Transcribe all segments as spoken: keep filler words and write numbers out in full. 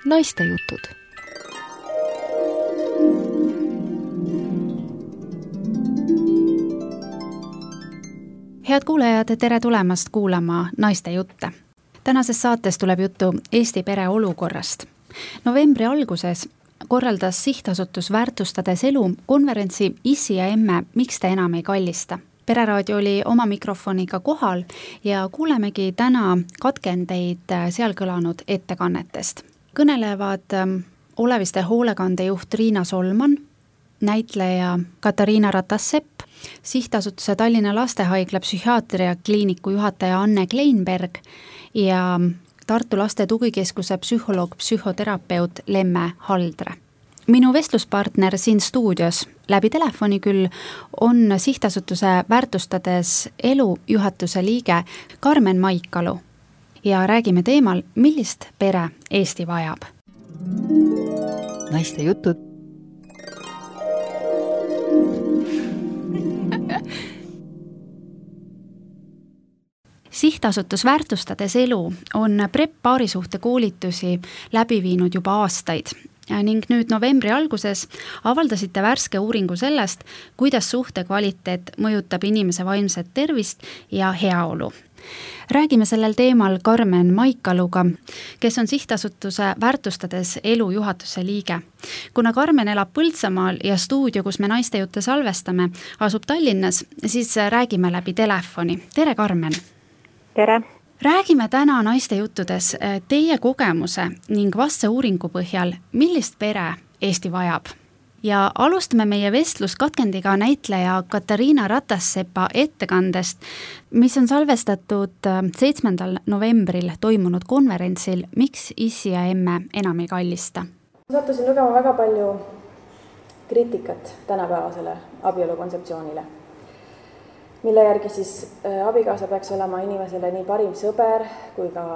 Naistejutud. Head kuulajad, tere tulemast kuulama Naistejutte. Tänases saates tuleb juttu Eesti pere olukorrast. Novembri alguses korraldas sihtasutus Väärtustades elu konverentsi Issi ja emme, miks te enam ei kallista. Pereraadio oli oma mikrofoniga kohal ja kuulemegi täna katkendeid seal kõlanud ettekannetest. Kõnelevad Oleviste hoolekandejuht Riina Solman, näitleja Katariina Ratas-Sepp, sihtasutuse Tallinna Lastehaigla psühhiaatria kliiniku juhataja Anne Kleinberg ja Tartu Laste Tugikeskuse psühholoog, psühhoterapeut Lemme Haldre. Minu vestluspartner siin stuudios läbi telefoni küll on sihtasutuse Väärtustades elu juhatuse liige Karmen Maikalu ja räägime teemal, millist pere Eesti vajab. Naistejutud. Sihtasutus Väärtustades elu on PrEP paarisuhte koolitusi läbi viinud juba aastaid ning nüüd novembri alguses avaldasite värske uuringu sellest, kuidas suhte kvaliteet mõjutab inimese vaimset tervist ja heaolu. Räägime sellel teemal Karmen Maikaluga, kes on sihtasutuse Väärtustades elu juhatuse liige. Kuna Karmen elab Põltsamaal ja stuudio, kus me Naistejutte salvestame, asub Tallinnas, siis räägime läbi telefoni. Tere, Karmen! Tere! Räägime täna Naistejuttudes teie kogemuse ning vastse uuringu põhjal, millist pere Eesti vajab. Ja alustame meie vestlus katkendiga näitleja Katariina Ratas-Sepa ettekandest, mis on salvestatud seitsmendal novembril toimunud konverentsil Miks Issi ja emme enam ei kallista. Sattusin lugema väga palju kriitikat tänapäevasele abielu kontseptsioonile, mille järgi siis abikaasa peaks olema inimesele nii parim sõber kui ka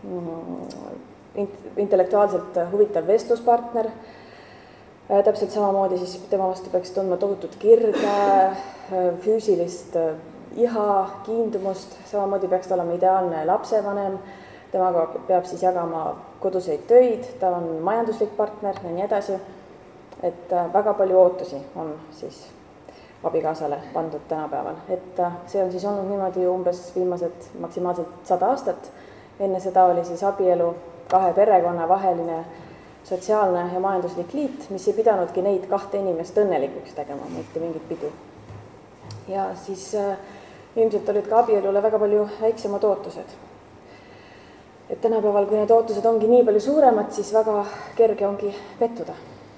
intellektuaalselt huvitav vestluspartner. Täpselt samamoodi siis tema vastu peaks tundma tohutut kirge, füüsilist iha, kiindumust, samamoodi peaks ta olema ideaalne lapsevanem, temaga peab siis jagama koduseid töid, ta on majanduslik partner ja nii edasi. Et väga palju ootusi on siis abikaasale pandud tänapäeval. Et see on siis olnud niimoodi umbes viimased maksimaalselt sada aastat. Enne seda oli siis abielu kahe perekonna vaheline sotsiaalne ja majanduslik liit, mis ei pidanudki neid kahte inimest õnnelikuks tegema, mitte mingit pidi. Ja siis äh, ilmselt olid ka abielule väga palju väiksemad ootused. Et tänapäeval, kui need ootused ongi nii palju suuremad, siis väga kerge ongi pettuda.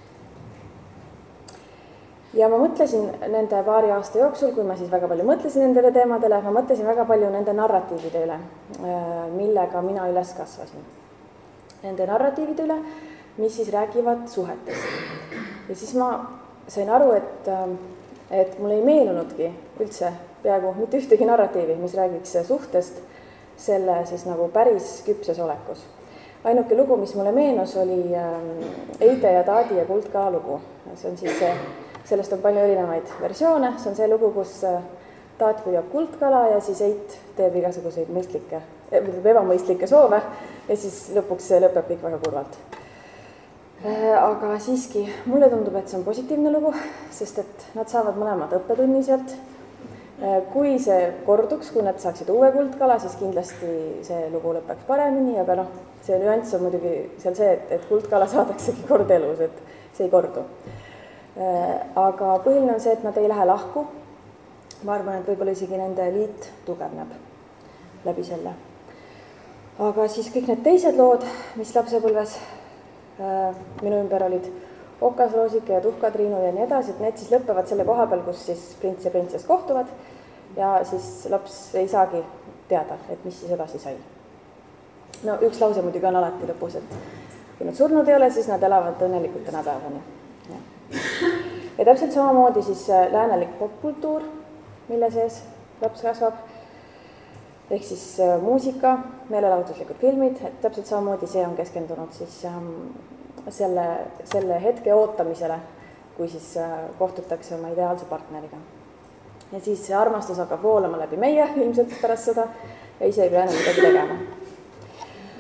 Ja ma mõtlesin nende paari aasta jooksul, kui ma siis väga palju mõtlesin nendele teemadele, ma mõtlesin väga palju nende narratiivide üle, millega mina üles kasvasin. Nende narratiivide üle, mis siis räägivad suhetest. Ja siis ma sain aru, et, et mulle ei meenunudki üldse peaaegu mitte ühtegi narratiivi, mis räägiks suhtest selle siis nagu päris küpses olekus. Ainuke lugu, mis mulle meenus, oli Eide ja Taadi ja Kuldkala lugu. See on siis see, sellest on palju erinevaid versioone. See on see lugu, kus Taat püüab kuldkala ja siis Eit teeb igasuguseid mõistlikke, ebamõistlikke soove ja siis lõpuks see lõpeb kõik väga kurvalt. Aga siiski mulle tundub, et see on positiivne lugu, sest et nad saavad mõlemad õppetunni sealt. Kui see korduks, kui nad saaksid uue kuldkala, siis kindlasti see lugu lõpeks paremini, aga noh, see nüanss on muidugi seal see, et, et kuldkala saadaksegi kord elus, et see ei kordu. Aga põhiline on see, et nad ei lähe lahku. Ma arvan, et võib-olla isegi nende liit tugevneb läbi selle. Aga siis kõik need teised lood, mis lapsepõlves minu ümber olid Okasroosike ja Tuhkatriinu ja nii edasi, et need siis lõpevad selle koha peal, kus siis prints ja printsess kohtuvad ja siis laps ei saagi teada, et mis siis edasi sai. No üks lause muidugi on alati lõpus, et kui nad surnud ei ole, siis nad elavad õnnelikult tänapäevani. Ja. ja täpselt samamoodi siis läänelik popkultuur, mille sees laps kasvab, ehk siis muusika, meelelahutuslikud filmid, et täpselt samamoodi see on keskendunud siis selle, selle hetke ootamisele, kui siis kohtutakse oma ideaalse partneriga. Ja siis see armastus hakkab voolama läbi meie ilmselt pärast seda ja ise ei pea enam midagi tegema.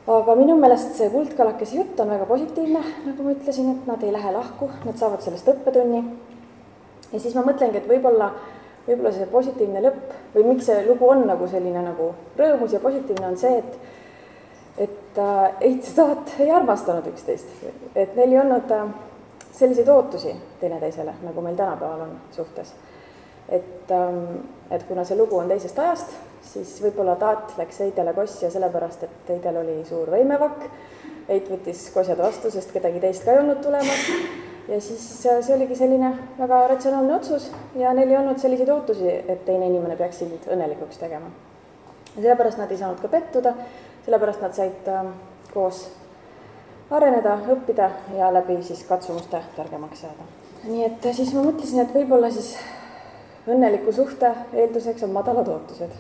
aga minu meelest see kuldkalakese jutt on väga positiivne, nagu ma ütlesin, et nad ei lähe lahku, nad saavad sellest õppetunni. Ja siis ma mõtlengi, et võib-olla, võib-olla see positiivne lõpp või miks see lugu on nagu selline nagu rõõmus ja positiivne on see, et et ehitustajad ei armastanud üksteist, et neil ei olnud selliseid ootusi teineteisele, nagu meil tänapäeval on suhtes. Et, et kuna see lugu on teisest ajast, siis võib-olla Taat läks Heidele kosja sellepärast, et Heidel oli suur võimevakk, Heit võttis kosjad vastu, sest kedagi teist ka ei olnud tulemas ja siis see oligi selline väga ratsionaalne otsus ja neil ei olnud selliseid ootusi, et teine inimene peaks sind õnnelikuks tegema. Ja sellepärast nad ei saanud ka pettuda, sellepärast nad said koos areneda, õppida ja läbi siis katsumuste targemaks saada. Nii et siis ma mõtlesin, et võib-olla siis õnneliku suhte eelduseks on madalad ootused.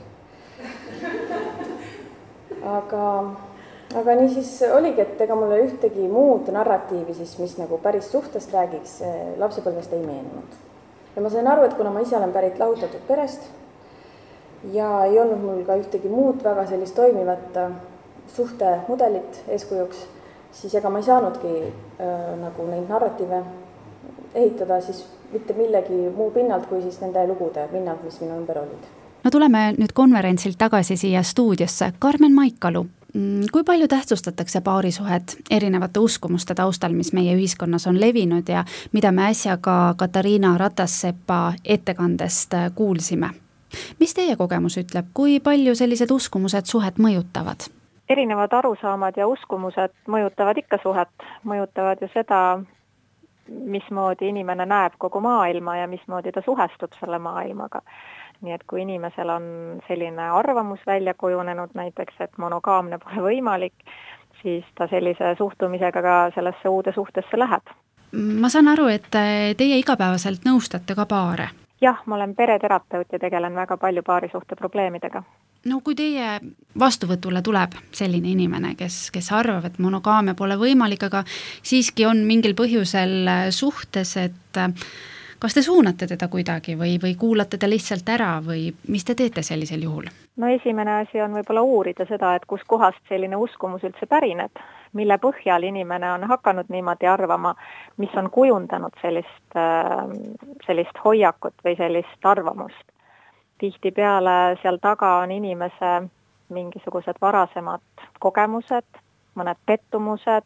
Aga, aga nii siis oligi, et ega mulle ühtegi muud narratiivi, siis, mis nagu päris suhtest räägiks, lapsepõlvest ei meenunud. Ja ma sain aru, et kuna ma ise olen pärit lahutatud perest ja ei olnud mul ka ühtegi muud väga sellist toimivat suhtemudelit eeskujuks, siis ega ma ei saanudki äh, nagu neid narratiive ehitada siis mitte millegi muu pinnalt kui siis nende lugude pinnalt, mis minu ümber olid. No tuleme nüüd konverentsilt tagasi siia stuudiosse. Karmen Maikalu, kui palju tähtsustatakse paarisuhet erinevate uskumuste taustal, mis meie ühiskonnas on levinud ja mida me äsja ka Katariina Ratassepa ettekandest kuulsime? Mis teie kogemus ütleb, kui palju sellised uskumused suhet mõjutavad? Erinevad arusaamad ja uskumused mõjutavad ikka suhet, mõjutavad ju seda, mismoodi inimene näeb kogu maailma ja mismoodi ta suhestub selle maailmaga. Nii et kui inimesel on selline arvamus välja kujunenud näiteks, et monogaamne pole võimalik, siis ta sellise suhtumisega ka sellesse uude suhtesse läheb. Ma saan aru, et teie igapäevaselt nõustate ka paare. Jah, ma olen pereterapeut ja tegelen väga palju paarisuhte probleemidega. No kui teie vastuvõtule tuleb selline inimene, kes, kes arvab, et monogaamia pole võimalik, aga siiski on mingil põhjusel suhtes, et kas te suunate teda kuidagi või, või kuulate ta lihtsalt ära või mis te teete sellisel juhul? No esimene asi on võib-olla uurida seda, et kus kohast selline uskumus üldse pärineb, mille põhjal inimene on hakanud niimoodi arvama, mis on kujundanud sellist, sellist hoiakut või sellist arvamust. Tihtipeale seal taga on inimese mingisugused varasemad kogemused, mõned pettumused,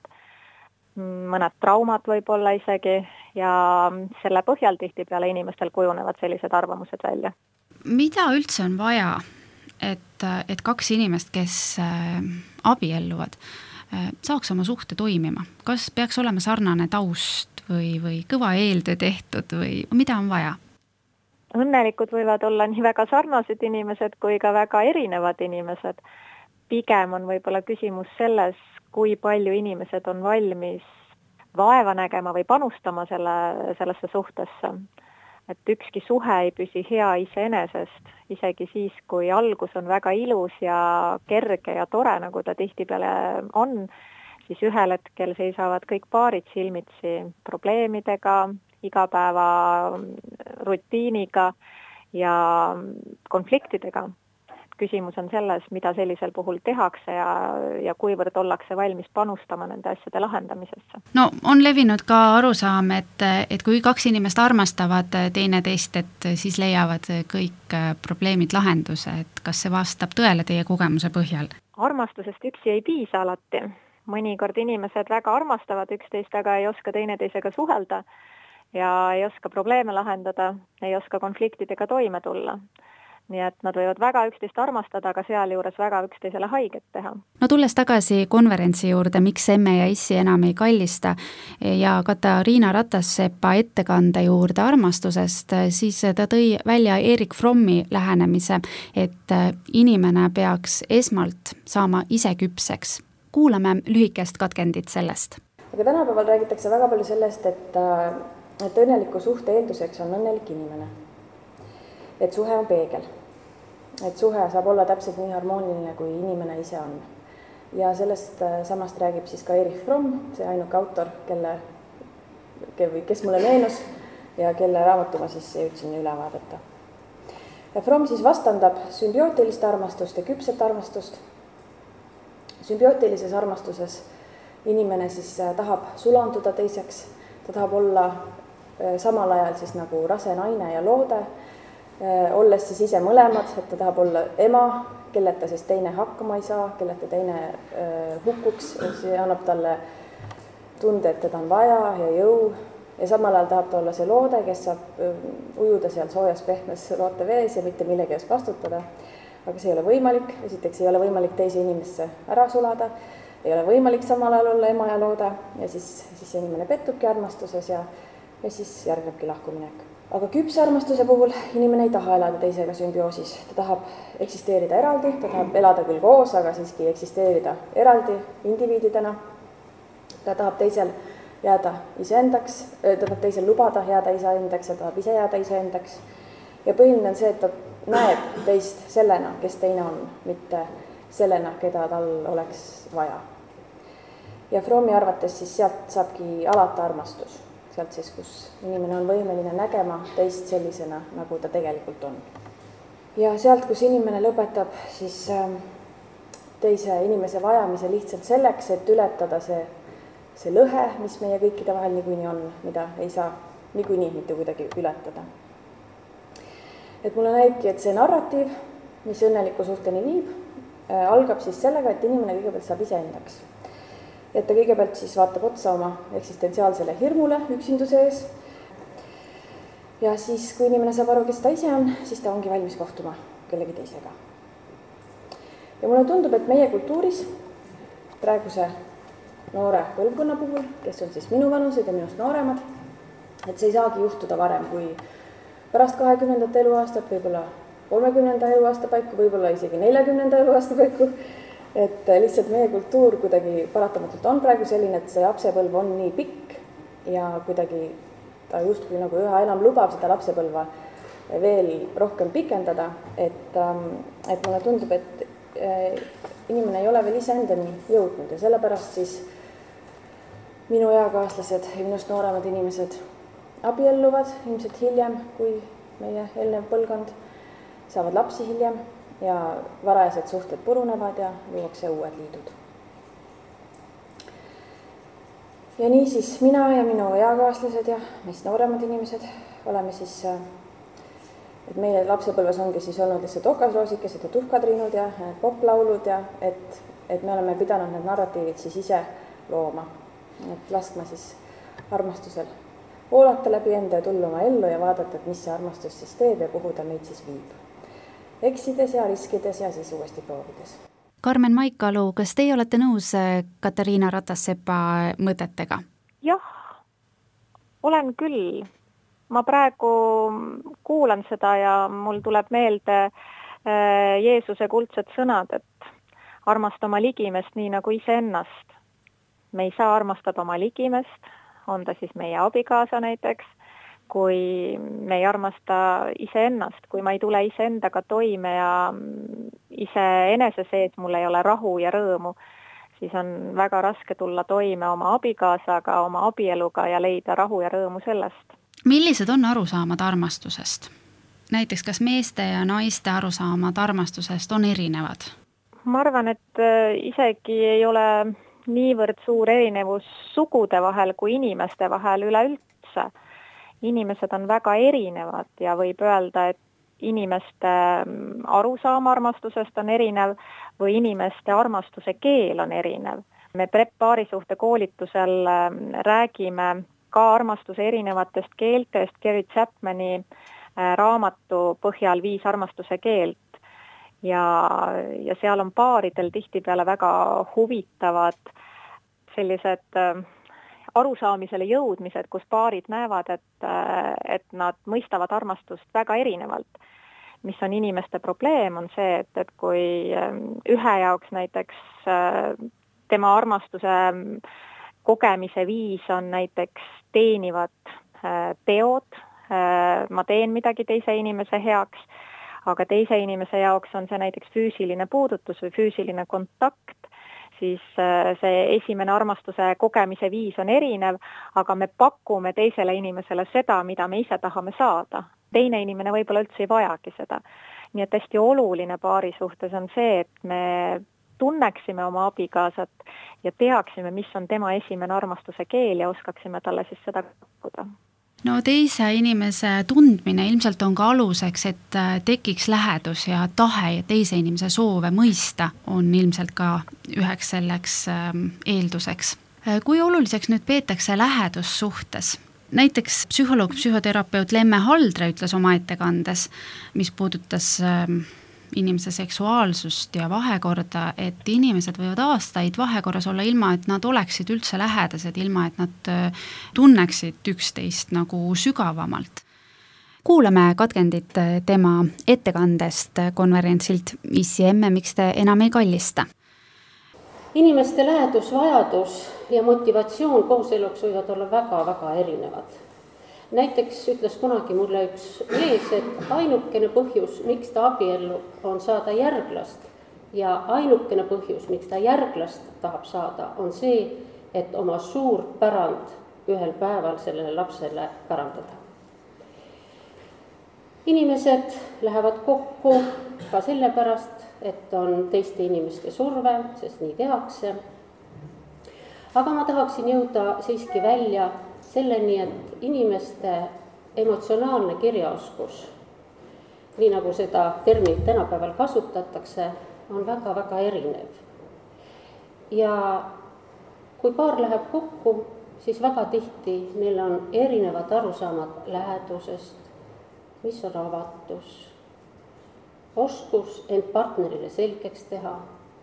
mõned traumad võib-olla isegi ja selle põhjal tihtipeale inimestel kujunevad sellised arvamused välja. Mida üldse on vaja, et, et kaks inimest, kes abielluvad, saaks oma suhte toimima? Kas peaks olema sarnane taust või, või kõva eeltöö tehtud või mida on vaja? Õnnelikud võivad olla nii väga sarnased inimesed kui ka väga erinevad inimesed. Pigem on võib-olla küsimus selles, kui palju inimesed on valmis vaeva nägema või panustama selle, sellesse suhtesse. Et ükski suhe ei püsi hea iseenesest, isegi siis, kui algus on väga ilus ja kerge ja tore, nagu ta tihtipeale on, siis ühel hetkel seisavad kõik paarid silmitsi probleemidega, igapäeva rutiiniga ja konfliktidega. Küsimus on selles, mida sellisel puhul tehakse ja, ja kuivõrd ollakse valmis panustama nende asjade lahendamisesse. No on levinud ka arusaam, et, et kui kaks inimest armastavad teineteist, et siis leiavad kõik probleemid lahenduse, et kas see vastab tõele teie kogemuse põhjal? Armastusest üksi ei piisa alati. Mõnikord inimesed väga armastavad üksteist, aga ei oska teineteisega suhelda ja ei oska probleeme lahendada, ei oska konfliktidega toime tulla. Nii et nad võivad väga üksteist armastada, aga seal juures väga üksteisele haiget teha. No tulles tagasi konverentsi juurde, miks emme ja issi enam ei kallista ja Katariina Ratassepa ettekande juurde armastusest, siis ta tõi välja Erik Frommi lähenemise, et inimene peaks esmalt saama ise küpseks. Kuulame lühikest katkendit sellest. Aga tänapäeval räägitakse väga palju sellest, et, et õnneliku suhte eelduseks on õnnelik inimene. Et suhe on peegel. Et suhe saab olla täpselt nii harmooniline, kui inimene ise on. Ja sellest samast räägib siis ka Erik Fromm, see ainuke autor, kelle, kes mulle meenus ja kelle raamatu ma siis jõudsin üle vaadata. Ja Fromm siis vastandab sümbiootilist armastust ja küpset armastust. Sümbiootilises armastuses inimene siis tahab sulanduda teiseks, ta tahab olla samal ajal siis nagu rase naine ja loode, olles siis ise mõlemad, et ta tahab olla ema, kelleta siis teine hakkama ei saa, kelleta teine hukkuks, see annab talle tunde, et teda on vaja ja jõu ja samal ajal tahab ta olla see loode, kes saab ujuda seal soojas pehmes lootevees ja mitte millegi ees vastutada. Aga see ei ole võimalik, esiteks ei ole võimalik teise inimesse ära sulada, ei ole võimalik samal ajal olla ema ja loode ja siis, siis inimene pettubki armastuses ja, ja siis järgnebki lahkuminek. Aga küpse armastuse puhul inimene ei taha elada teisega sümbioosis, ta tahab eksisteerida eraldi, ta tahab elada küll koos, aga siiski eksisteerida eraldi indiviididena. Ta tahab teisel jääda iseendaks, ta tahab teisel lubada jääda iseendaks ja tahab ise jääda iseendaks. Ja põhiline on see, et ta näeb teist sellena, kes teine on, mitte sellena, keda tal oleks vaja. Ja Frommi arvates siis sealt saabki alata armastus. Sealt siis, kus inimene on võimeline nägema teist sellisena, nagu ta tegelikult on. Ja sealt, kus inimene lõpetab siis teise inimese vajamise lihtsalt selleks, et ületada see, see lõhe, mis meie kõikide vahel niikuinii on, mida ei saa niikuinii mitte kuidagi ületada. Et mulle näibki, et see narratiiv, mis õnneliku suhteni viib, algab siis sellega, et inimene kõigepealt saab iseendaks. Et ta kõigepealt siis vaatab otsa oma eksistentsiaalsele hirmule üksinduse ees. Ja siis, kui inimene saab aru, kes ta ise on, siis ta ongi valmis kohtuma kellegi teisega. Ja mulle tundub, et meie kultuuris praeguse noore põlvkonna puhul, kes on siis minu vanused ja minust nooremad, et see ei saagi juhtuda varem kui pärast kahekümnendat eluaastat, võib-olla kolmekümnenda eluaasta paiku, võib-olla isegi neljakümnenda eluaasta paiku. Et lihtsalt meie kultuur kuidagi paratamatult on praegu selline, et see lapsepõlv on nii pikk ja kuidagi ta justkui nagu üha enam lubab seda lapsepõlva veel rohkem pikendada, et, et mulle tundub, et inimene ei ole veel iseendani jõudnud ja sellepärast siis minu eakaaslased ja minust nooremad inimesed abielluvad ilmselt hiljem kui meie eelnev põlvkond, saavad lapsi hiljem ja varajased suhted purunevad ja luuakse uued liidud. Ja nii siis mina ja minu eakaaslased ja meist nooremad inimesed oleme siis, et meie lapsepõlves ongi siis olnud lihtsalt okasroosikesed ja tuhkatriinud ja poplaulud ja et, et me oleme pidanud need narratiivid siis ise looma. Et laskma siis armastusel voolata läbi enda ja tulla oma ellu ja vaadata, et mis see armastus siis teeb ja kuhu ta meid siis viib. Eksides ja riskides ja siis uuesti proovides. Karmen Maikalu, kas teie olete nõus Katariina Ratas-Sepa mõtetega? Jah, olen küll. Ma praegu kuulan seda ja mul tuleb meelde Jeesuse kuldsed sõnad, et armasta oma ligimest nii nagu iseennast. Me ei saa armastada oma ligimest, on ta siis meie abikaasa näiteks, kui me ei armasta iseennast, kui ma ei tule iseendaga toime ja ise enese sees mul ei ole rahu ja rõõmu, siis on väga raske tulla toime oma abikaasaga, oma abieluga ja leida rahu ja rõõmu sellest. Millised on arusaamad armastusest? Näiteks, kas meeste ja naiste arusaamad armastusest on erinevad? Ma arvan, et isegi ei ole niivõrd suur erinevus sugude vahel kui inimeste vahel üleüldse. Inimesed on väga erinevad ja võib öelda, et inimeste arusaam armastusest on erinev või inimeste armastuse keel on erinev. Me prep-paarisuhte koolitusel räägime ka armastuse erinevatest keeltest Gary Chapmani raamatu põhjal viis armastuse keelt. Ja, ja seal on paaridel tihtipeale väga huvitavad sellised arusaamisele jõudmised, kus paarid näevad, et, et nad mõistavad armastust väga erinevalt. Mis on inimeste probleem, on see, et, et kui ühe jaoks näiteks tema armastuse kogemise viis on näiteks teenivad teod, ma teen midagi teise inimese heaks, aga teise inimese jaoks on see näiteks füüsiline puudutus või füüsiline kontakt, siis see esimene armastuse kogemise viis on erinev, aga me pakume teisele inimesele seda, mida me ise tahame saada. Teine inimene võib-olla üldse ei vajagi seda. Nii et hästi oluline paari suhtes on see, et me tunneksime oma abikaasat ja teaksime, mis on tema esimene armastuse keel ja oskaksime talle siis seda pakkuda. No teise inimese tundmine ilmselt on ka aluseks, et tekiks lähedus ja tahe ja teise inimese soove mõista on ilmselt ka üheks selleks eelduseks. Kui oluliseks nüüd peetakse lähedussuhtes? Näiteks psühholoog, psühhoterapeut Lemme Haldre ütles oma ettekandes, mis puudutas inimese seksuaalsust ja vahekorda, et inimesed võivad aastaid vahekorras olla ilma, et nad oleksid üldse lähedased, ilma, et nad tunneksid üksteist nagu sügavamalt. Kuulame katkendit tema ettekandest konverentsilt Issi emme, miks te enam ei kallista? Inimeste lähedusvajadus ja motivatsioon kooseluks võivad olla väga-väga erinevad. Näiteks ütles kunagi mulle üks mees, et ainukene põhjus, miks ta abiellu on saada järglast ja ainukene põhjus, miks ta järglast tahab saada, on see, et oma suur pärand ühel päeval sellele lapsele pärandada. Inimesed lähevad kokku ka sellepärast, et on teiste inimeste surve, sest nii tehakse. Aga ma tahaksin jõuda siiski välja selleni, et inimeste emotsionaalne kirjaoskus, nii nagu seda terminit tänapäeval kasutatakse, on väga-väga erinev. Ja kui paar läheb kokku, siis väga tihti neil on erinevad arusaamad lähedusest, mis on avatus, oskus end partnerile selgeks teha.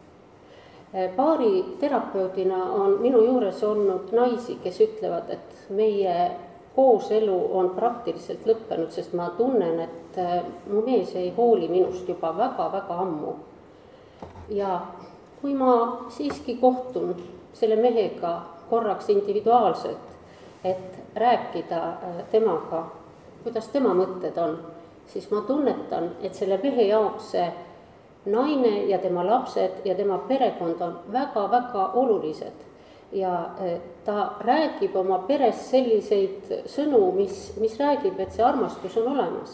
Paari terapeudina on minu juures olnud naisi, kes ütlevad, et meie kooselu on praktiliselt lõppenud, sest ma tunnen, et mu mees ei hooli minust juba väga-väga ammu. Ja kui ma siiski kohtun selle mehega korraks individuaalselt, et rääkida temaga, kuidas tema mõtted on, siis ma tunnetan, et selle mehe jaoks see naine ja tema lapsed ja tema perekond on väga-väga olulised ja ta räägib oma peres selliseid sõnu, mis, mis räägib, et see armastus on olemas.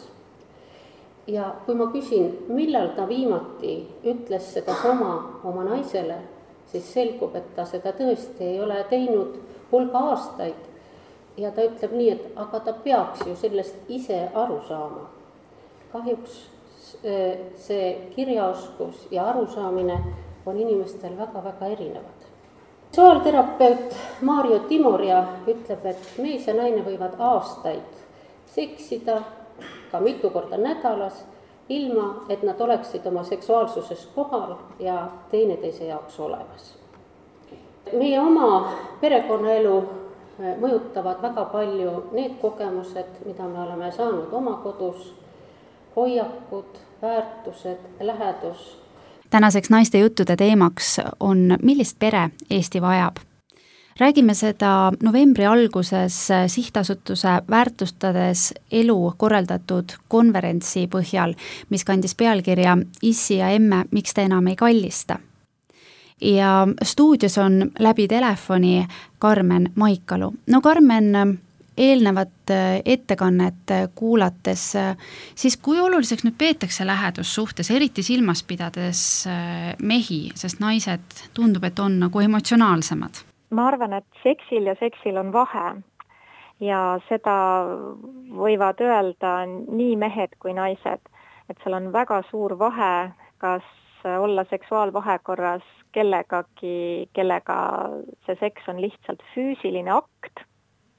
Ja kui ma küsin, millal ta viimati ütles seda sama oma naisele, siis selgub, et ta seda tõesti ei ole teinud hulga aastaid ja ta ütleb nii, et aga ta peaks ju sellest ise aru saama. Kahjuks see kirjaoskus ja arusaamine on inimestel väga-väga erinevad. Seksuaalterapeut Mario Timoria ütleb, et mees ja naine võivad aastaid seksida ka mitu korda nädalas, ilma et nad oleksid oma seksuaalsuses kohal ja teineteise jaoks olemas. Meie oma perekonnaelu mõjutavad väga palju need kogemused, mida me oleme saanud oma kodus, hoiakud, väärtused, lähedus. Tänaseks naiste juttude teemaks on, millist pere Eesti vajab. Räägime seda novembri alguses sihtasutuse väärtustades elu korraldatud konverentsi põhjal, mis kandis pealkirja Issi ja emme, miks te enam ei kallista. Ja stuudios on läbi telefoni Karmen Maikalu. No Karmen, eelnevat ettekannet kuulates, siis kui oluliseks nüüd peetakse lähedussuhtes, eriti silmas pidades mehi, sest naised tundub, et on nagu emotsionaalsemad? Ma arvan, et seksil ja seksil on vahe ja seda võivad öelda nii mehed kui naised, et seal on väga suur vahe, kas olla seksuaalvahekorras kellegagi, kellega see seks on lihtsalt füüsiline akt,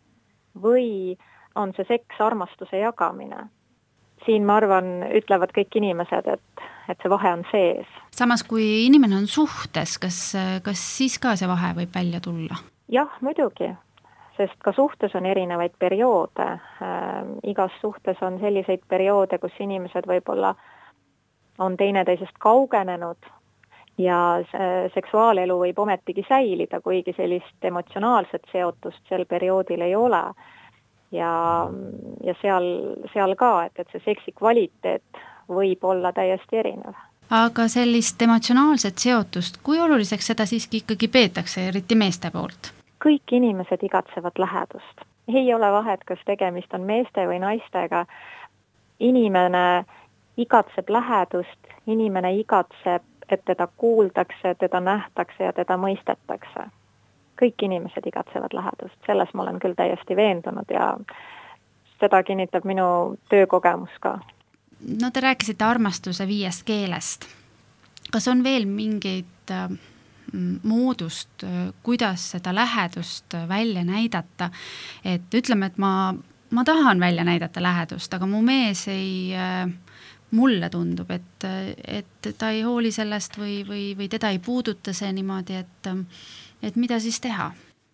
või on see seks armastuse jagamine. Siin ma arvan, ütlevad kõik inimesed, et, et see vahe on sees. Samas, kui inimene on suhtes, kas, kas siis ka see vahe võib välja tulla? Jah, muidugi, sest ka suhtes on erinevaid perioode. Äh, igas suhtes on selliseid perioode, kus inimesed võib-olla on teineteisest kaugenenud ja seksuaalelu võib ometigi säilida, kuigi sellist emotsionaalset seotust sel perioodil ei ole. Ja, ja seal, seal ka, et, et see seksi kvaliteet võib olla täiesti erinev. Aga sellist emotsionaalset seotust, kui oluliseks seda siiski ikkagi peetakse, eriti meeste poolt? Kõik inimesed igatsevad lähedust. Ei ole vahet, kas tegemist on meeste või naistega. Inimene igatseb lähedust, inimene igatseb et teda kuuldakse, teda nähtakse ja teda mõistetakse. Kõik inimesed igatsevad lähedust, selles ma olen küll täiesti veendunud ja seda kinnitab minu töökogemus ka. No te rääkisite armastuse viiest keelest. Kas on veel mingeid moodust, kuidas seda lähedust välja näidata? Et ütleme, et ma, ma tahan välja näidata lähedust, aga mu mees ei, mulle tundub, et, et ta ei hooli sellest või, või, või teda ei puuduta see niimoodi, et, et mida siis teha?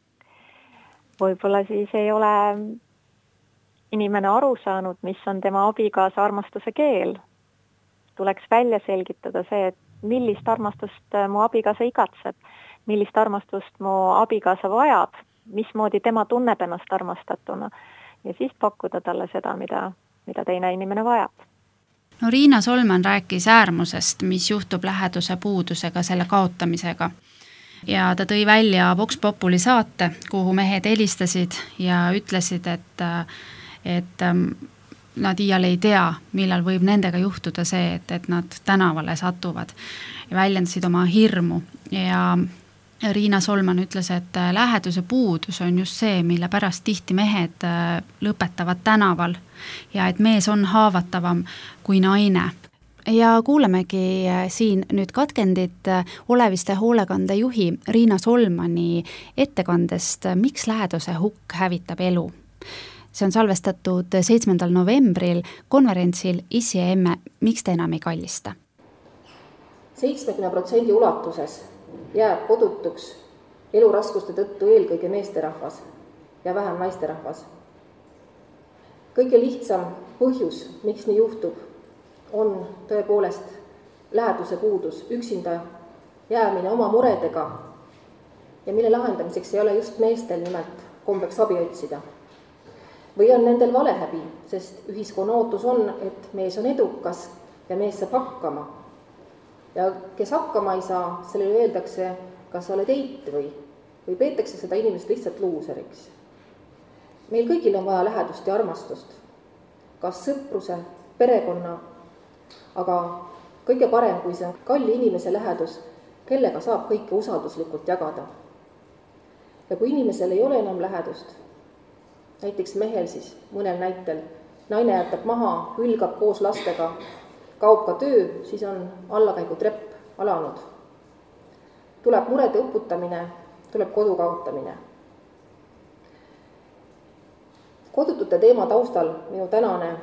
Võib-olla siis ei ole inimene aru saanud, mis on tema abikaasa armastuse keel. Tuleks välja selgitada see, et millist armastust mu abikaasa igatseb, millist armastust mu abikaasa vajab, mismoodi tema tunneb ennast armastatuna ja siis pakkuda talle seda, mida, mida teine inimene vajab. No Riina Solman rääkis äärmusest, mis juhtub läheduse puudusega, selle kaotamisega. Ja ta tõi välja Vox Populi saate, kuhu mehed helistasid ja ütlesid, et et nad iial ei tea, millal võib nendega juhtuda see, et, et nad tänavale satuvad ja väljendasid oma hirmu. Ja Riina Solman ütles, et läheduse puudus on just see, mille pärast tihti mehed lõpetavad tänaval ja et mees on haavatavam kui naine. Ja kuulemegi siin nüüd katkendit Oleviste hoolekande juhi Riina Solmani ettekandest, miks läheduse hukk hävitab elu. See on salvestatud seitsmendal novembril konverentsil Issi ja emme, miks te enam ei kallista? seitsmekümne protsendi ulatuses jääb kodutuks eluraskuste tõttu eelkõige meesterahvas ja vähem naisterahvas. Kõige lihtsam põhjus, miks nii juhtub, on tõepoolest läheduse puudus, üksinda jäämine oma muredega ja mille lahendamiseks ei ole just meestel nimelt kombeks abi otsida. Või on nendel valehäbi, sest ühiskonna ootus on, et mees on edukas ja mees saab hakkama. Ja kes hakkama ei saa, sellele öeldakse, kas sa oled eit või, või peetakse seda inimest lihtsalt luuseriks. Meil kõigil on vaja lähedust ja armastust, kas sõpruse, perekonna, aga kõige parem, kui see on kalli inimese lähedus, kellega saab kõike usalduslikult jagada. Ja kui inimesel ei ole enam lähedust, näiteks mehel siis, mõnel näitel, naine jätab maha, hülgab koos lastega, kaob ka töö, siis on allakäigu trepp alanud. Tuleb murede õputamine, tuleb kodu kaotamine. Kodutute teema taustal minu tänane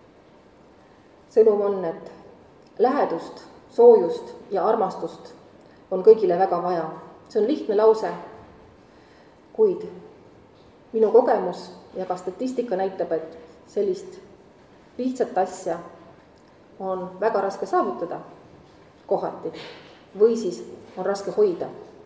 sõnum on, et lähedust, soojust ja armastust on kõigile väga vaja. See on lihtne lause, kuid minu kogemus ja ka statistika näitab, et sellist lihtsat asja on väga raske saavutada kohati või siis on raske hoida.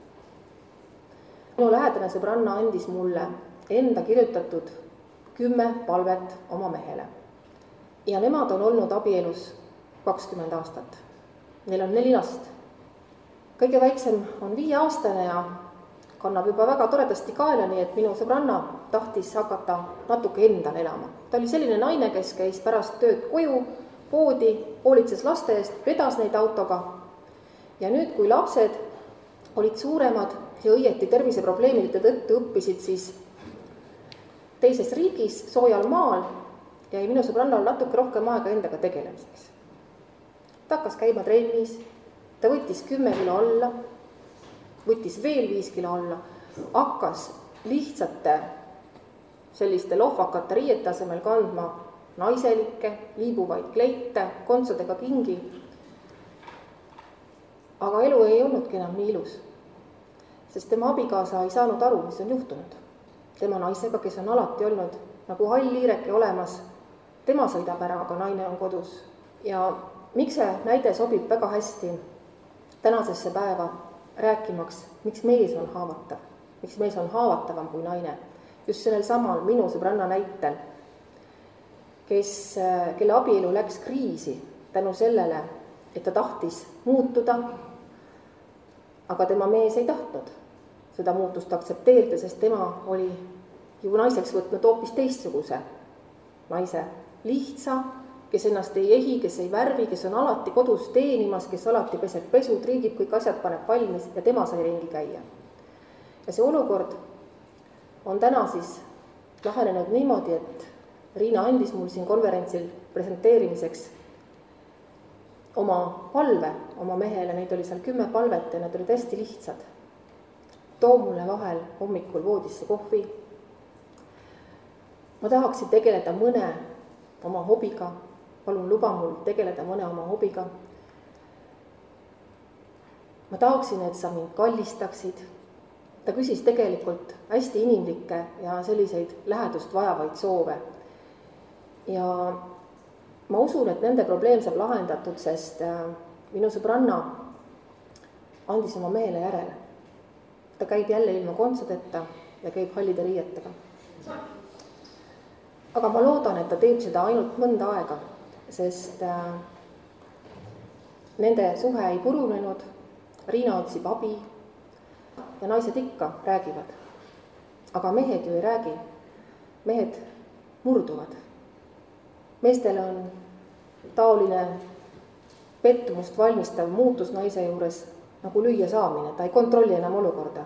Minu lähedane sõbranna andis mulle enda kirjutatud kümme palvet oma mehele. Ja nemad on olnud abielus kakskümmend aastat. Neil on neli last. Kõige väiksem on viieaastane ja kannab juba väga toredasti kaela, nii et minu sõbranna tahtis hakata natuke endal elama. Ta oli selline naine, kes käis pärast tööd koju, poodi, hoolitses laste eest, vedas neid autoga. Ja nüüd, kui lapsed olid suuremad ja õieti terviseprobleemide tõttu õppisid siis teises riigis, soojal maal, ja minu sõbrannal natuke rohkem aega endaga tegelemiseks. Ta hakkas käima trennis, ta võttis kümme kilo alla, võttis veel viis kilo alla, hakkas lihtsate selliste lohvakate riiete asemel kandma naiselikke, liibuvaid kleite, kontsodega kingi. Aga elu ei olnudki enam nii ilus, sest tema abikaasa ei saanud aru, mis on juhtunud. Tema naisega, kes on alati olnud nagu hall liireke olemas, tema sõidab ära, aga naine on kodus. Ja miks see näide sobib väga hästi tänasesse päeva rääkimaks, miks mees on haavatav, miks mees on haavatavam kui naine. Just sellel samal minu sõbranna näitel, kes, kelle abielu läks kriisi tänu sellele, et ta tahtis muutuda, aga tema mees ei tahtnud seda muutust aktsepteerida, sest tema oli ju naiseks võtnud hoopis teistsuguse naise, lihtsa, kes ennast ei ehi, kes ei värvi, kes on alati kodus teenimas, kes alati peseb pesu, triigib, kõik asjad paneb valmis ja tema sai ringi käia. Ja see olukord on täna siis lahenenud niimoodi, et Riina andis mul siin konverentsil presenteerimiseks oma palve oma mehele, neid oli seal kümme palvet ja need olid hästi lihtsad. Too mulle vahel hommikul voodisse kohvi. Ma tahaksin tegeleda mõne oma hobiga. Palun luba mul tegeleda mõne oma hobiga. Ma tahaksin, et sa mind kallistaksid. Ta küsis tegelikult hästi inimlikke ja selliseid lähedust vajavaid soove. Ja ma usun, et nende probleem saab lahendatud, sest minu sõbranna andis oma mehele järele. Ta käib jälle ilma kontsodeta ja käib hallide riietega. Aga ma loodan, et ta teeb seda ainult mõnda aega, sest nende suhe ei purunenud, Riina otsib abi ja naised ikka räägivad. Aga mehed ju ei räägi. Mehed murduvad. Meestel on taoline pettumust valmistav muutus naise juures nagu lüüa saamine, ta ei kontrolli enam olukorda.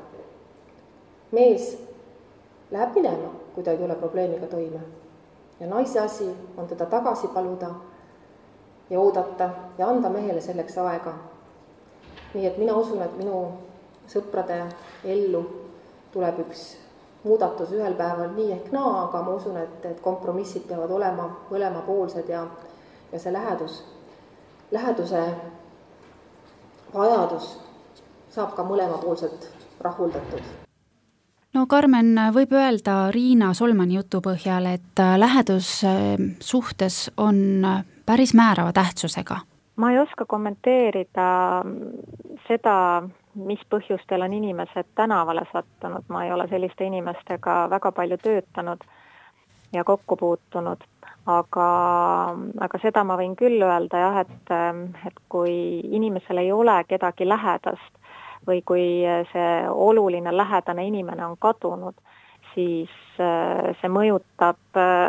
Mees läheb minema, kui ta ei tule probleemiga toime. Ja naise asi on teda tagasi paluda ja oodata ja anda mehele selleks aega. Nii et mina usun, et minu sõprade ellu tuleb üks muudatus ühel päeval nii ehk naa, aga ma usun, et, et kompromissid peavad olema mõlemapoolsed ja, ja see lähedus, läheduse vajadus saab ka mõlemapoolselt rahuldatud. No Karmen, võib öelda Riina Solmani jutu põhjal, et lähedus suhtes on päris määrava tähtsusega. Ma ei oska kommenteerida seda, mis põhjustel on inimesed tänavale sattunud. Ma ei ole selliste inimestega väga palju töötanud ja kokku puutunud, aga, aga seda ma võin küll öelda, jah, et, et kui inimesel ei ole kedagi lähedast või kui see oluline lähedane inimene on kadunud, siis see mõjutab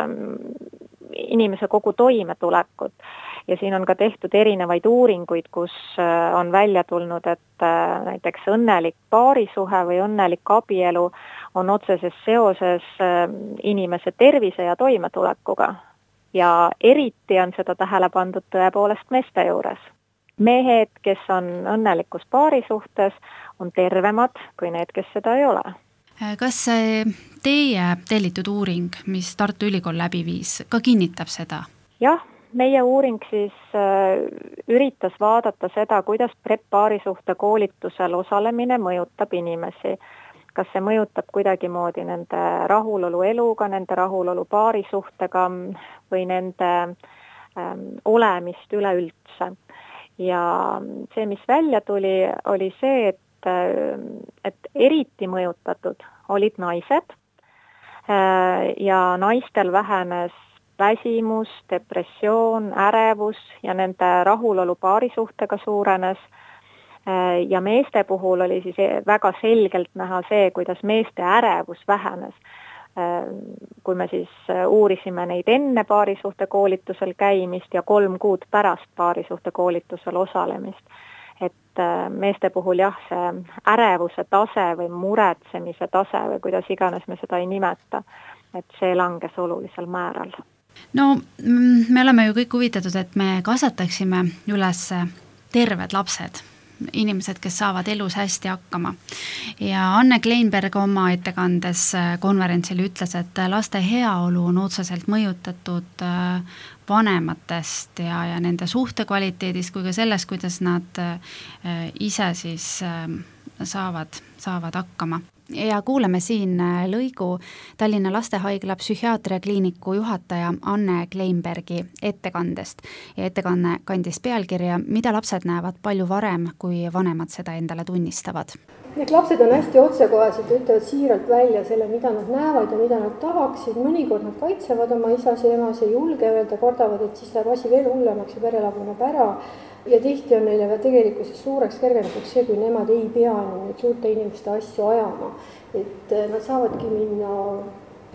inimese kogu toimetulekut. Ja siin on ka tehtud erinevaid uuringuid, kus on välja tulnud, et näiteks õnnelik paarisuhe või õnnelik abielu on otseses seoses inimese tervise ja toimetulekuga. Ja eriti on seda tähele pandud tõepoolest meeste juures. Mehed, kes on õnnelikus paarisuhtes, on tervemad kui need, kes seda ei ole. Kas teie tellitud uuring, mis Tartu Ülikool läbi viis, ka kinnitab seda? Jah. Meie uuring siis üritas vaadata seda, kuidas prep-paarisuhte koolitusel osalemine mõjutab inimesi. Kas see mõjutab kuidagimoodi nende rahulolu eluga, nende rahulolu paarisuhtega või nende ähm, olemist üleüldse. Ja see, mis välja tuli, oli see, et, et eriti mõjutatud olid naised äh, ja naistel vähenes väsimus, depressioon, ärevus ja nende rahulolu paarisuhtega suurenes. Ja meeste puhul oli siis väga selgelt näha see, kuidas meeste ärevus vähenes. Kui me siis uurisime neid enne paarisuhte koolitusel käimist ja kolm kuud pärast paarisuhte koolitusel osalemist. Et meeste puhul jah, see ärevuse tase või muretsemise tase või kuidas iganes me seda ei nimeta, et see langes olulisel määral. No me oleme ju kõik huvitatud, et me kasvataksime üles terved lapsed, inimesed, kes saavad elus hästi hakkama. Ja Anne Kleinberg oma ettekandes konverentsil ütles, et laste heaolu on otseselt mõjutatud vanematest ja, ja nende suhtekvaliteedist kui ka sellest, kuidas nad ise siis saavad, saavad hakkama. Ja kuuleme siin lõigu Tallinna Lastehaigla psühhiaatriakliiniku juhataja Anne Kleinbergi ettekandest. Ja ettekanne kandis pealkirja, mida lapsed näevad palju varem, kui vanemad seda endale tunnistavad. Need lapsed on hästi otsekohesed ja ütlevad siiralt välja selle, mida nad näevad ja mida nad tahaksid. Mõnikord nad kaitsevad oma isas ja emas ja julge öelda, kordavad, et siis läheb asi veel hullemaks ja pere laguneb ära. Ja tihti on neile tegelikult suureks kergenduseks see, kui nemad ei pea neid suurte inimeste asju ajama. Et nad saavadki minna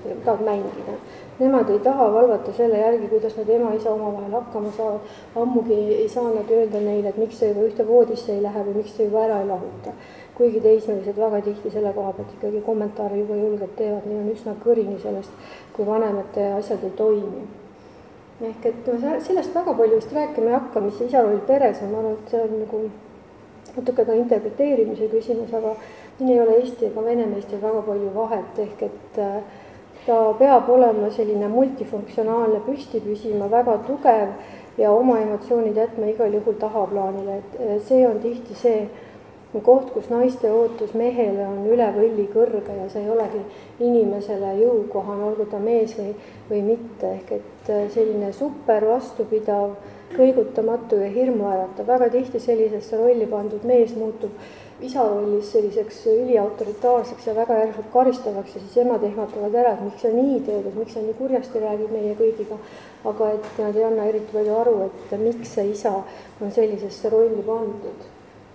tahavad mängida. Nemad ei taha valvata selle järgi, kuidas nad ema-isa omavahel hakkama saavad. Ammugi ei saa nad öelda neile, et miks ta juba ühte voodisse ei lähe või miks ta juba ära ei lahuta. Kuigi teismelised väga tihti selle koha pealt ikkagi kommentaare juba julgelt teevad, neil on üsna kõrini sellest, kui vanemate asjad ei toimi. Ehk et no, sellest väga palju vist rääkima ei hakka, mis isa roll peres on, ma arvan, et see on nagu natuke ka interpreteerimise küsimus, aga siin ei ole eesti ega vene meestel väga palju vahet, ehk et ta peab olema selline multifunktsionaalne, püsti püsima, väga tugev ja oma emotsioonid jätma igal juhul tahaplaanile, et see on tihti see koht, kus naiste ootus mehele on üle võlli kõrge ja see ei olegi inimesele jõukohane, olgu ta mees või, või mitte, ehk et selline super vastupidav, kõigutamatu ja hirmu äratav. Väga tihti sellisesse rolli pandud mees muutub isa rollis selliseks üliautoritaarseks ja väga järsult karistavaks ja siis emad ehmatavad ära, et miks sa nii teed, et miks sa nii kurjasti räägid meie kõigiga, aga et nad ei anna eriti palju aru, et miks see isa on sellisesse rolli pandud.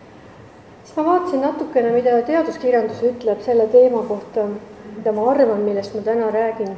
Ma vaatasin natukene, mida teaduskirjandus ütleb selle teema kohta, mida ma arvan, millest ma täna räägin.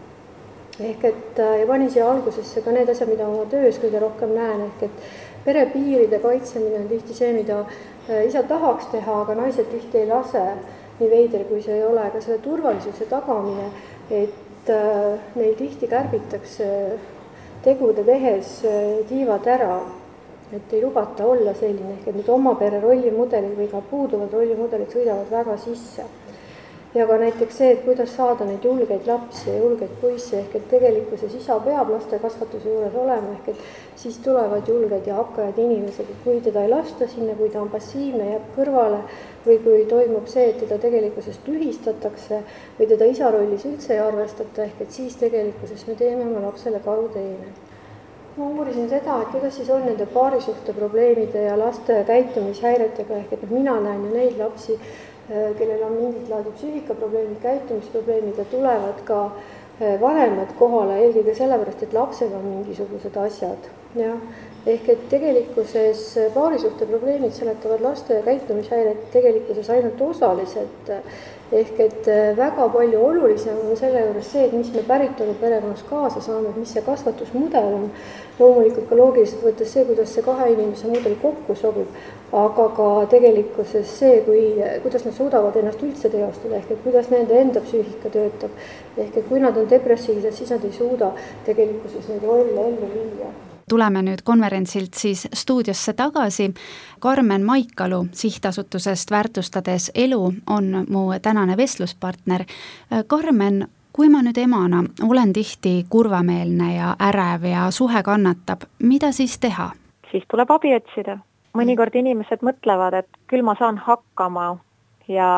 Ehk et ja panin siia algusesse ka need asjad, mida oma töös kõige rohkem näen, ehk et perepiiride kaitsemine on tihti see, mida isa tahaks teha, aga naised tihti ei lase, nii veider kui see ei ole, aga selle turvalisuse tagamine, et neil tihti kärbitakse tegude tehes tiivad ära, et ei lubata olla selline, ehk et nüüd oma pere rollimudelid või ka puuduvad rollimudelid sõidavad väga sisse. Ja ka näiteks see, et kuidas saada neid julgeid lapsi ja julgeid poisse, ehk et tegelikkuses isa peab laste kasvatuse juures olema, ehk et siis tulevad julged ja hakkajad inimesed, et kui teda ei lasta sinna, kui ta on passiivne, jääb kõrvale või kui toimub see, et teda tegelikkuses tühistatakse või teda isa rollis üldse ei arvestata, ehk et siis tegelikkuses me teeme oma lapsele karuteene. Ma uurisin seda, et kuidas siis on nende paarisuhte probleemide ja laste käitumishäiretega, ehk et mina näen ju neid lapsi, kellel on mingid laadi psüühikaprobleemid, käitumisprobleemid ja tulevad ka vanemad kohale, eelkõige sellepärast, et lapsega on mingisugused asjad. Ja, ehk et tegelikkuses paarisuhte probleemid seletavad laste käitumishäiret tegelikkuses ainult osaliselt, ehk et väga palju olulisem on selle juures see, et mis me päritolu perekonnas kaasa saame, mis see kasvatusmudel on. Loomulikult ka loogiliselt võttes see, kuidas see kahe inimese mudel kokku sobib, aga ka tegelikkuses see, kui, kuidas nad suudavad ennast üldse teostada, ehk et kuidas nende enda psüühika töötab. Ehk et kui nad on depressiivsed, siis nad ei suuda tegelikkuses neid rolle ellu viia. Tuleme nüüd konverentsilt siis stuudiosse tagasi. Karmen Maikalu sihtasutusest Väärtustades elu on mu tänane vestluspartner. Karmen, kui ma nüüd emana olen tihti kurvameelne ja ärev ja suhe kannatab, mida siis teha? Siis tuleb abi otsida. Mõnikord inimesed mõtlevad, et küll ma saan hakkama ja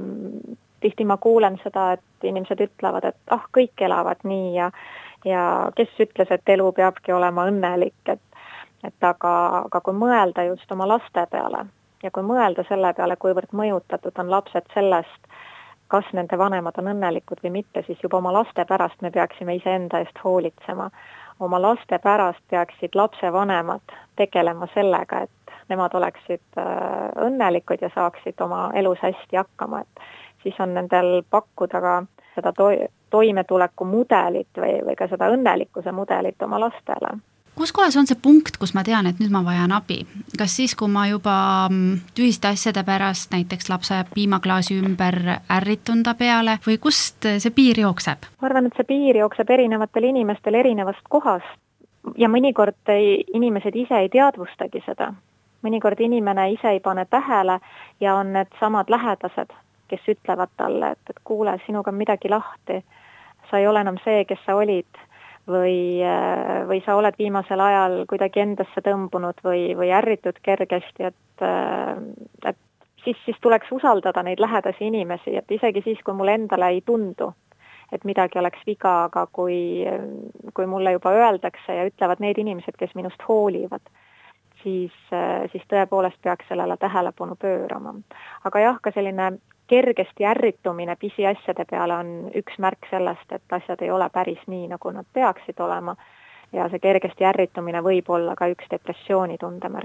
tihti ma kuulen seda, et inimesed ütlevad, et ah, kõik elavad nii ja ja kes ütles, et elu peabki olema õnnelik, et, et aga, aga kui mõelda just oma laste peale ja kui mõelda selle peale, kuivõrd mõjutatud on lapsed sellest, kas nende vanemad on õnnelikud või mitte, siis juba oma laste pärast me peaksime iseenda eest hoolitsema. Oma laste pärast peaksid lapsevanemad tegelema sellega, et nemad oleksid õnnelikud ja saaksid oma elus hästi hakkama, et siis on nendel pakkuda ka seda to- toimetuleku mudelit või, või ka seda õnnelikkuse mudelit oma lastele. Kus kohas on see punkt, kus ma tean, et nüüd ma vajan abi? Kas siis, kui ma juba tühiste asjade pärast näiteks lapse piimaklaasi ümber ärritunda peale või kust see piir jookseb? Ma arvan, et see piir jookseb erinevatel inimestel erinevast kohast ja mõnikord ei, inimesed ise ei teadvustagi seda. Mõnikord inimene ise ei pane tähele ja on need samad lähedased, kes ütlevad talle, et, et kuule, sinuga on midagi lahti, sa ei ole enam see, kes sa olid või, või sa oled viimasel ajal kuidagi endasse tõmbunud või, või ärritud kergesti, et, et siis, siis tuleks usaldada neid lähedasi inimesi, et isegi siis, kui mulle endale ei tundu, et midagi oleks viga, aga kui, kui mulle juba öeldakse ja ütlevad need inimesed, kes minust hoolivad, siis, siis tõepoolest peaks sellele tähelepanu pöörama. Aga jah, ka selline kergesti ärritumine pisiasjade peale on üks märk sellest, et asjad ei ole päris nii, nagu nad peaksid olema ja see kergesti ärritumine võib olla ka üks depressiooni tundemärk.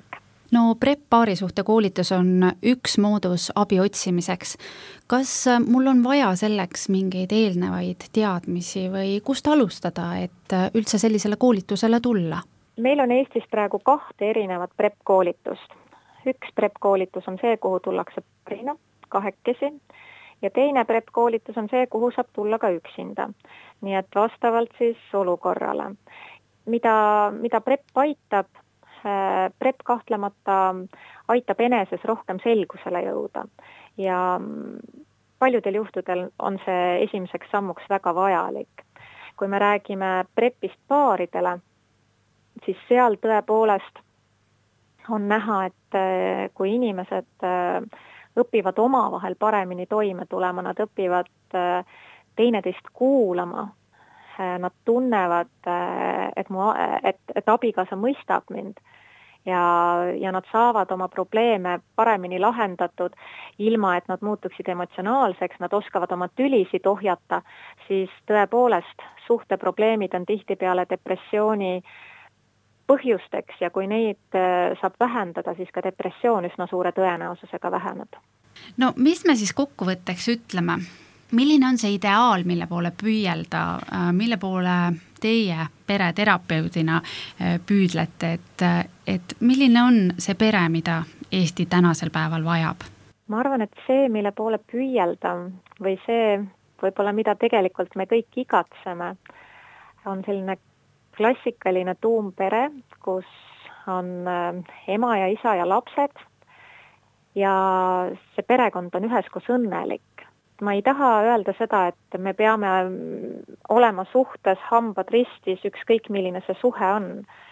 no PREP paarisuhte koolitus on üks moodus abi otsimiseks. Kas mul on vaja selleks mingeid eelnevaid teadmisi või kust alustada, et üldse sellisele koolitusele tulla? Meil on Eestis praegu kahte erinevat PREP koolitust. Üks PREP koolitus on see, kuhu tullakse paarina, kahekesi, ja teine PREP koolitus on see, kuhu saab tulla ka üksinda. Nii et vastavalt siis olukorrale. Mida, mida PREP aitab, PREP kahtlemata aitab eneses rohkem selgusele jõuda ja paljudel juhtudel on see esimeseks sammuks väga vajalik. Kui me räägime PREPist paaridele, siis seal tõepoolest on näha, et kui inimesed õpivad omavahel paremini toime tulema, nad õpivad teineteist kuulama, nad tunnevad, et, mu, et, et abikaasa mõistab mind ja, ja nad saavad oma probleeme paremini lahendatud, ilma et nad muutuksid emotsionaalseks, nad oskavad oma tülisid ohjata, siis tõepoolest suhteprobleemid on tihtipeale depressiooni põhjusteks ja kui neid saab vähendada, siis ka depressioon üsna suure tõenäosusega väheneb. No mis me siis kokkuvõtteks ütleme? Milline on see ideaal, mille poole püüelda, mille poole teie pereterapeudina püüdlete, et, et milline on see pere, mida Eesti tänasel päeval vajab? Ma arvan, et see, mille poole püüelda või see võib-olla, mida tegelikult me kõik igatseme, on selline klassikaline tuumpere, kus on ema ja isa ja lapsed ja see perekond on üheskoos õnnelik. Ma ei taha öelda seda, et me peame olema suhtes hambad ristis, ükskõik milline see suhe on.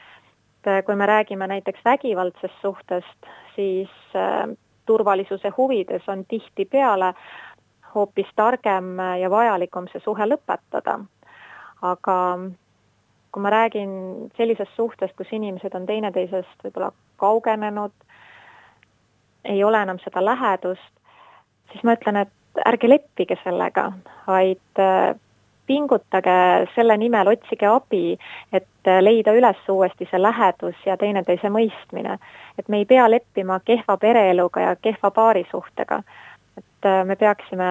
Kui me räägime näiteks vägivaldsest suhtest, siis turvalisuse huvides on tihtipeale hoopis targem ja vajalikum see suhe lõpetada. Aga kui ma räägin sellisest suhtest, kus inimesed on teineteisest võib-olla kaugenenud, ei ole enam seda lähedust, siis ma ütlen, et ärge leppige sellega, vaid pingutage selle nimel, otsige abi, et leida üles uuesti see lähedus ja teineteise mõistmine. Et me ei pea leppima kehva pereeluga ja kehva paarisuhtega. Et me peaksime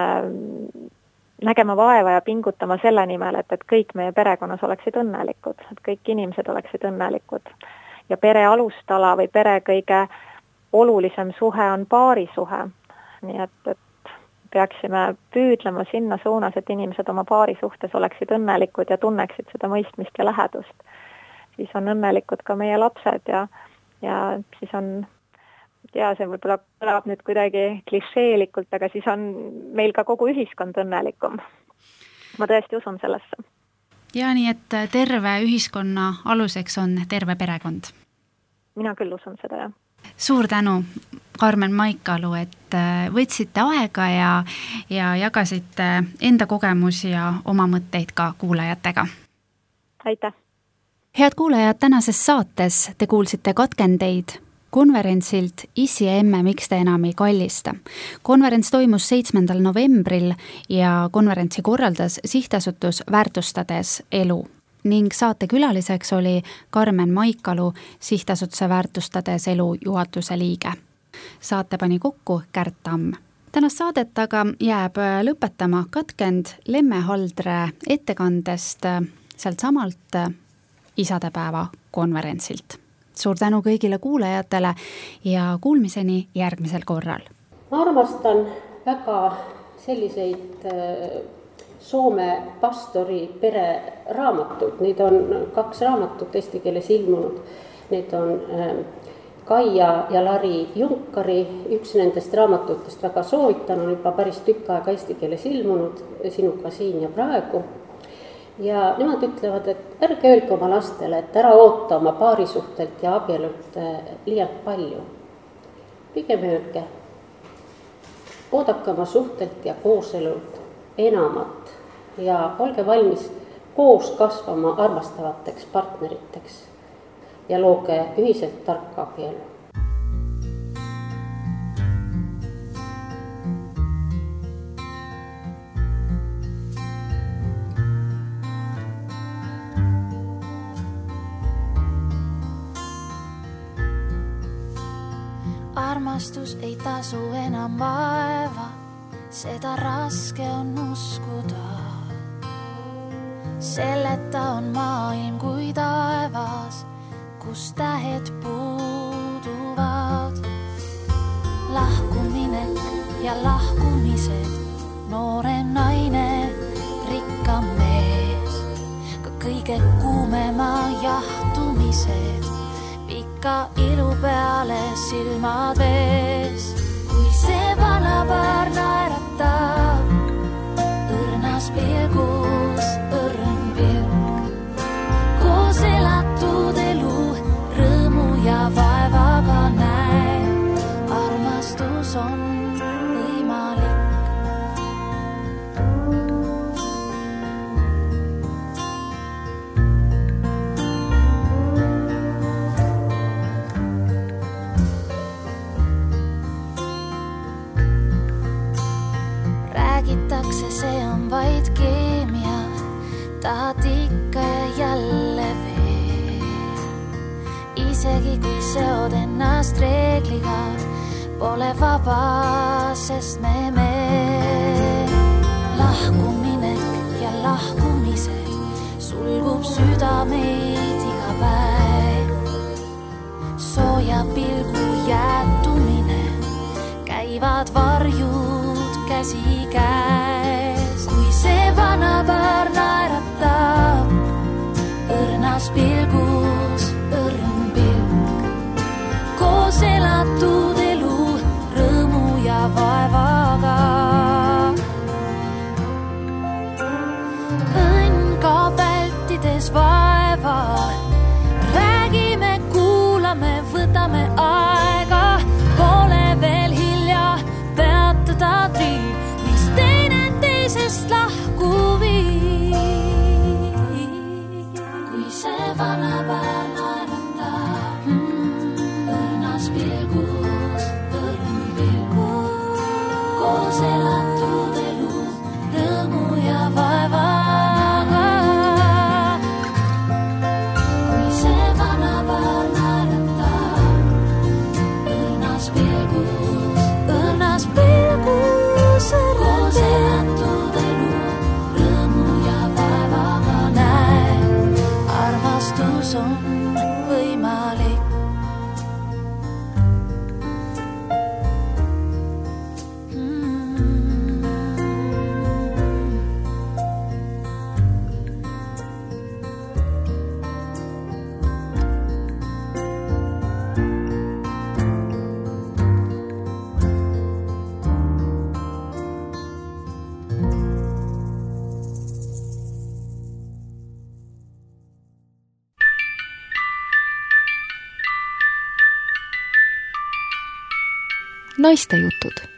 nägema vaeva ja pingutama selle nimel, et, et kõik meie perekonnas oleksid õnnelikud, et kõik inimesed oleksid õnnelikud. Ja pere alustala või pere kõige olulisem suhe on paarisuhe. Nii et, et peaksime püüdlema sinna suunas, et inimesed oma paari suhtes oleksid õnnelikud ja tunneksid seda mõistmist ja lähedust. Siis on õnnelikud ka meie lapsed ja, ja siis on ja see võib-olla kõlab nüüd kuidagi klišeelikult, aga siis on meil ka kogu ühiskond õnnelikum. Ma tõesti usun sellesse. Ja nii, et terve ühiskonna aluseks on terve perekond. Mina küll usun seda, jah. Suur tänu, Karmen Maikalu, et võtsite aega ja, ja jagasite enda kogemusi ja oma mõtteid ka kuulajatega. Aitäh! Head kuulajad, tänases saates te kuulsite katkendeid konverentsilt Issi ja emme, miks te enam ei kallista. Konverents toimus seitsmendal novembril ja konverentsi korraldas sihtasutus Väärtustades elu ning saate külaliseks oli Karmen Maikalu, sihtasutuse Väärtustades elu juhatuse liige. Saate pani kokku Kärt Tamm. Tänast saadet aga jääb lõpetama katkend Lemme Haldre ettekandest sealt samalt isadepäeva konverentsilt. Suur tänu kõigile kuulajatele ja kuulmiseni järgmisel korral. Ma armastan väga selliseid Soome pastori pere raamatuid. Neid on kaks raamatut eesti keeles ilmunud. Need on Kaia ja Lari Junkari. Üks nendest raamatutest väga soovitan, on juba päris tükk aega eesti keeles ilmunud, Sinuga siin ja praegu. Ja nemad ütlevad, et ärge öelge oma lastele, et ära oota oma paarisuhtelt ja abielult liialt palju. Pigem öelge, oodake oma suhtelt ja kooselult enamat ja olge valmis koos kasvama armastavateks partneriteks ja looge ühiselt tarka abielu. armastus ei tasu enam vaeva, seda raske on uskuda. Selleta on maailm kui taevas, kus tähed puuduvad. Lahkuminek ja lahkumised, noorem naine, rikkam mees, ka kõige kuumema jahtumised, pika ilu peale silmad vees. Kui see vana paar naeratab, õrnas pilgus õrn pilk, koos elatud elu rõõmu ja vaevaga näeb, armastus on võimalik. Räägitakse, see on vaid keemia, tahad ikka ja jälle veel. Isegi kui seod ennast reegliga, pole vaba, sest me me. Lahkuminek ja lahkumised sulgub südameid iga päev. Sooja pilgu jäätumine, käivad varjud käsi käes. Kui see vana paar naeratab, õrnas pilgus õrn pilk, koos elatud elu rõõmu ja vaevaga. Õnn kaob vältides vaeva, räägime, kuulame, võtame aega, pole veel hilja peatada triil, mis teine teisest lahku viib. Kui see vana päev naeratab, õrnas pilgus õrn pilgus, koos elatud elu rõõmu ja vaevaga. Kui see vana päev naeratab, õrnas pilgus õrnas pilgus koos elatud elu rõõmu ja vaevaga näeb, armastus on võimalik. Naistejutud.